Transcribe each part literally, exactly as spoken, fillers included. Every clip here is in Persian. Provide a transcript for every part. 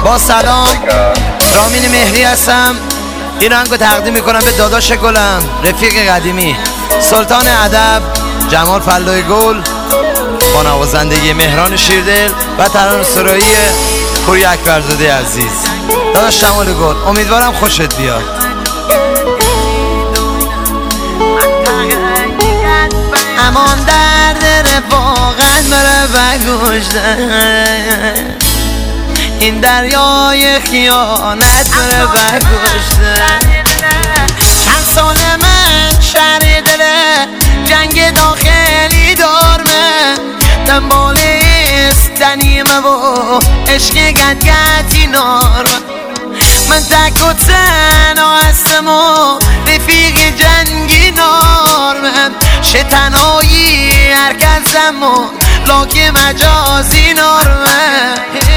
با سلام، رامین مهری هستم. این آهنگو تقدیم میکنم به داداش گلم، رفیق قدیمی، سلطان ادب جمال فلای گل، با نوازندگی مهران شیردل و ترانه‌سرایی پوری اکبرزاده عزیز. داداش جمال گل، امیدوارم خوشت بیاد. امان درد رفاقت بره بگوشته، این دریای خیانت بره بگوشته. چند سال من شهر دله جنگ داخلی دارمه، دنبال استنیمه و عشق گدگتی نارمه. من تک و تنها هستم و رفیق جنگی نارمه، شتنایی هرکسم و لاک مجازی نارمه.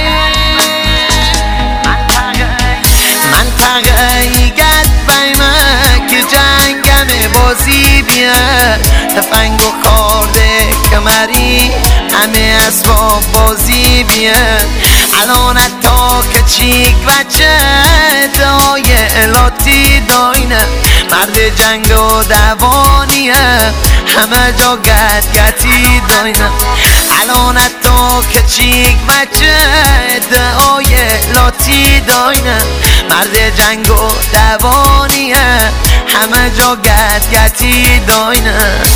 منطقه گد بیمه که جنگم بازی بیه، تفنگ و کارده کمری همه اسباب بازی بیه. الان تا که چیک بچه دای الاتی داینه، مرد جنگ و دوانیه همه جا گد گتی داینه. الان تا که چیک بچه دای الاتی داینه، مرد جنگ و دوانیه همه جا گد گتی داینه.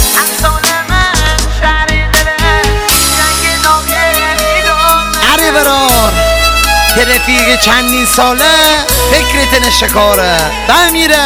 اره برار که رفیق چندین ساله فکرت نشکاره بمیره.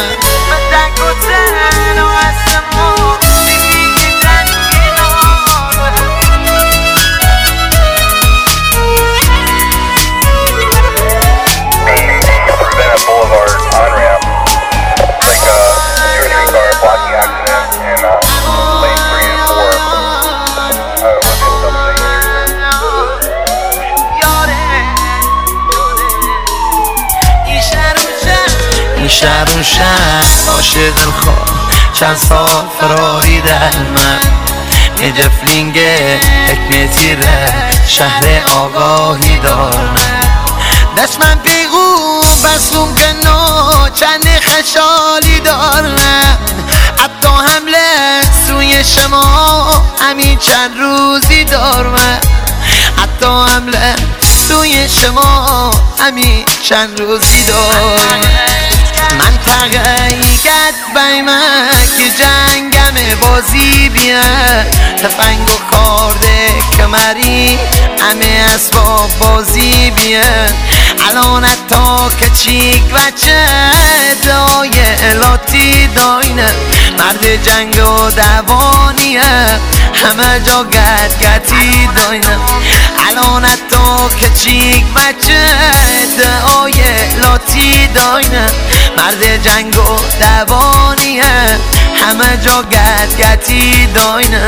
شهر و شهر عاشق دلخواه، چند سال فراری در من، یه جفلینگ حکمتی ره شهر آگاهی دارم. دست من پیغون بسون که نو چند خشالی دارم. حتی حمله سوی شما همین چند روزی دارم. حتی حمله سوی شما همین چند روزی دارم. منطقه گد بیمه که جنگم بازی بیه، تفنگ و کارده کمری همه اسباب بازی بیه. الان تا که چیک بچه دای الاتی داینه، مرد جنگ و دوانیه همه جا گد گتی داینه. الان تا که چیک بچه دای الاتی داینه، مرد جنگ و دوانیه همه جا گد گتی داینه.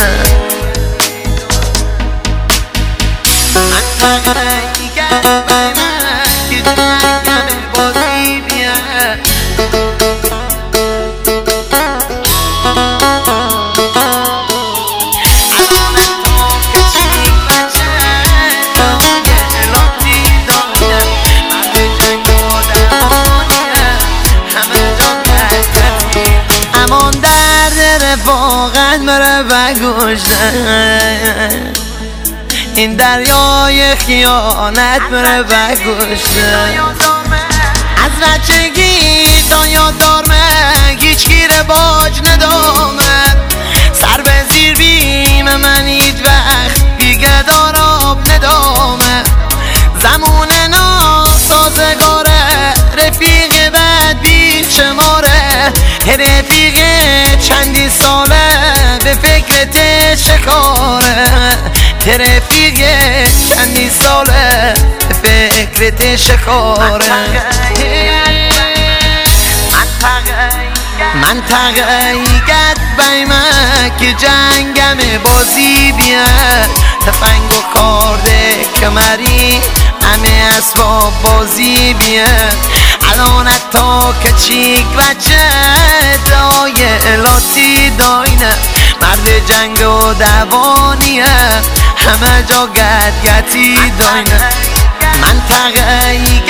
منطقه گد بیمه که جنگم بازی بیه، رفاقت مره بگوشته، این دریای خیانت مره بگوشته. از بچگی تا یاد دارمه هیچ گیر باج ندامه، سر به زیر بیم من هیچ وقت دیگه داراب ندامه. زمون ناسازگاره رفیق بد بی شماره، رفیق چندی ساله به فکرت شکاره. رفیق چندی ساله به فکرت شکاره. منطقه گد بیمه که جنگم بازی بیه، تفنگ و کارده کمری همه اسباب بازی بیه. الان تا که چیک بچه دای الاتی داینه، مرد جنگ و دوانیه همه جا گد گتی داینه. منطقه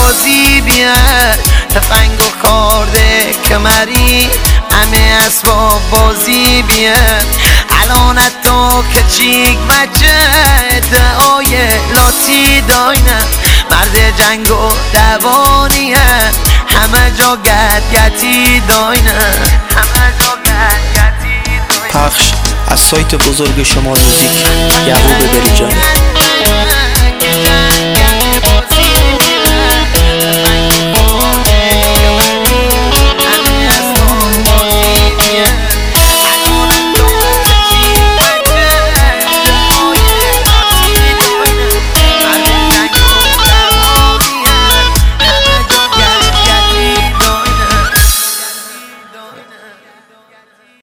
بازی بیار، تفنگ و کارده کمری همه اسباب بازی بیار. الان تو کچیک بچه ادعای لاتی داینه، مرد جنگ و دوانیه همه جا گدگتی داینه، همه جا گدگتی داینه. پخش از سایت بزرگ شما موزیک، یعقوب بریجانی.